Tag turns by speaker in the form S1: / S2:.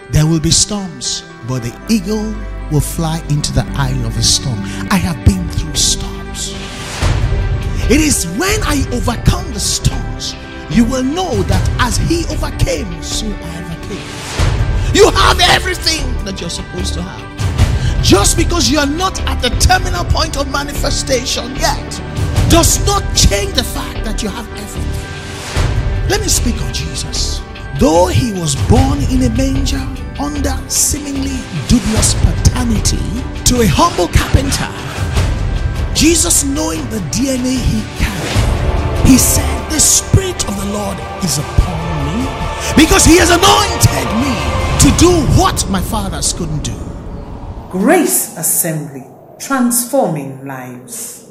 S1: There will be storms, but the eagle will fly into the eye of a storm. I have been through storms. It is when I overcome the storms, you will know that as he overcame, so I overcame. You have everything that you're supposed to have. Just because you're not at the terminal point of manifestation yet, does not change the fact that you have everything. Let me speak of Jesus. Though he was born in a manger under seemingly dubious paternity to a humble carpenter, Jesus, knowing the DNA he carried, he said, the Spirit of the Lord is upon me because he has anointed me to do what my fathers couldn't do.
S2: Grace Assembly, transforming lives.